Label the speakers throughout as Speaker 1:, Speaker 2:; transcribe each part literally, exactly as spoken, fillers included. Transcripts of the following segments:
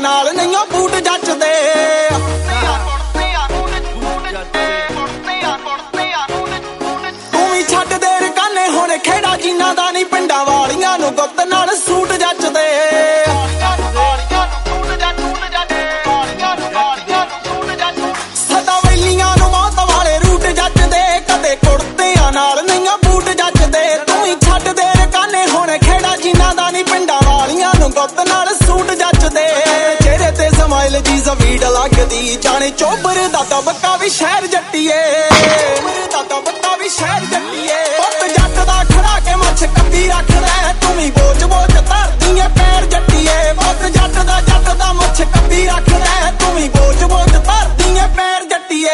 Speaker 1: नाल नहीं बूट जचदे तू भी छड्ड दे रकाने हुण खेड़ा जिन्हां दा नहीं पिंडां वालियां नूं गुत्त नाल सूट जचदे सदा वैलियां नूं मौत वाले रूट जचदे कदे कुड़तियां नाल नहीं बूट जचदे तू ही छड्ड दे रकाने हुण खेड़ा जिन्हां दा नहीं पिंडां वालियां नूं गुत्त नाल सूट जचदे चेहरे ते समाइल दी जवीड़ लगदी जाने चोबर दा दबका भी शहर जट्टीए दा दबका भी शहर जट्टीए पुत्त जट दा खड़ा के मछ कब्बी रखदा तू भी बोझ बोझ धरदी ऐ पैर जट्टीए पुत्त जट दा जट दा मछ कब्बी रखदा तू भी बोझ बोझ धरदी ऐ पैर जट्टीए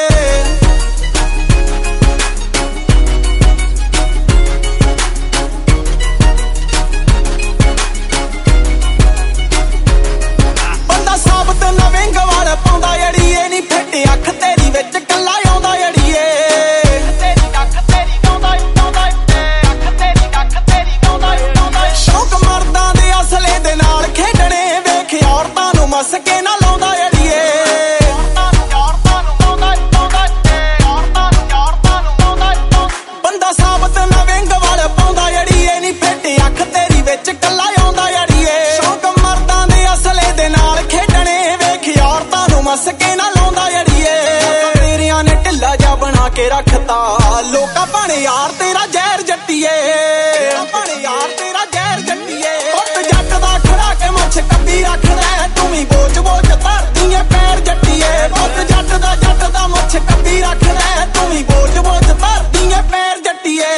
Speaker 1: रखता लोका भाणे यार तेरा जहर जट्टीए भाणे यार तेरा जहर जट्टीए पुत्त जट दा खड़ा के मछ कब्बी रखदा तू भी बोझ बोझ धरदी ऐ पैर जट्टीए पुत्त जट दा जट दा मछ कब्बी रखदा तू भी बोझ बोझ धरदी ऐ पैर जट्टीए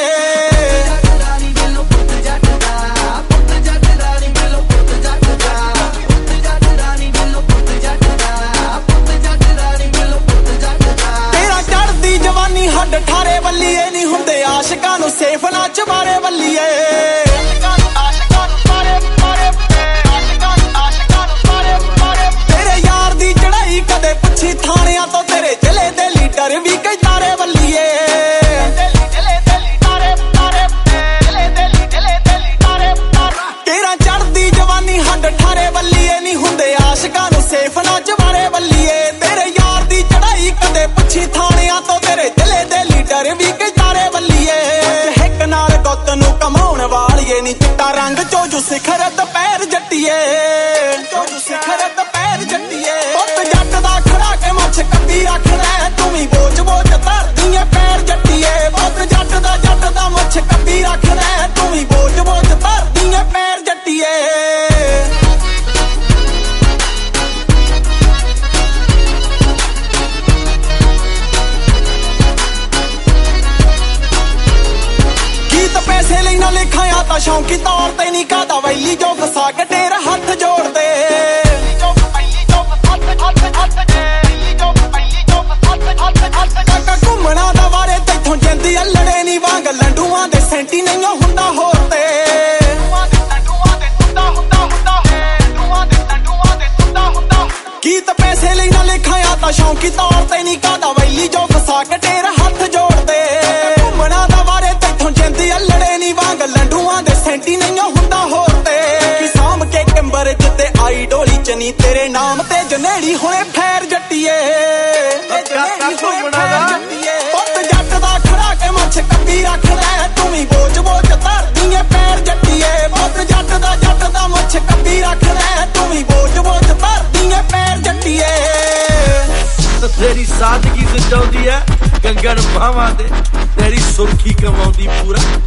Speaker 1: हड ठारे वल्लीए नहीं हुंदे आशिकां नूं सेफ ना चबारे वल्लीए तेरे यार दी चढ़ाई कदे पुछी थाणियां तो तेरे जिले दे लीडर भी कई तारे वल्लीए तेरा चढ़दी जवानी हड ठारे वल्लीए नहीं हुंदे आशिकां नूं सेफ ना चबारे वल्लीए तेरे यार दी चढ़ाई कदे पुछी थाणियां तो तेरे भी कई तारे वल्लीए हिक नाल गुत्त नूं कमाउण वालीए नी चिट्टा रंग चोजू सिखर पैर जट्टीए चोजू सिखर पैर जट्टीए पुत्त जट दा खड़ा के मछ कब्बी रखदा तू भी बोझ बोझ धरदी ऐ पैर जट्टीए पुत्त जट दा जट दा मछ कब्बी रखदा तू भी बोझ बोझ धरदी ऐ पैर जट्टीए पैसे लेना लिखाया ता शौकी तौर ते नहीं कहता वैली जो फसा के तेरा हाथ जोड़ दे घूमना दा वारे तैथों जिंदी अल्लड़े नी वांग लंडुआं दे सेंटी नहीं हुंदा होर ते गीत पैसे लेना लिखाया ता शौकी तौर ते नहीं कहता वैली जो फसा के तेरा हाथ जोड़ दे घूमना दा वारे तैथों जिंदी अल्लड़े नी वांग लंडुआं दे सेंटी नहीं हुंदा होर ते साम के किंबर जिते आई डोली चनी तेरे नाम ते जनेड़ी हुणे फैर जट्टीए पुत्त जट दा खड़ा के मछ कब्बी रखदा तू भी बोझ बोझ धरदी ऐ पैर जट्टीए पुत्त जट दा जट दा मछ कब्बी रखदा तू भी बोझ बोझ धरदी ऐ पैर जट्टीए
Speaker 2: तेरी सादगी सजाउंदी है कंगन बावां ते तेरी सुर्खी कमाउंदी पूरा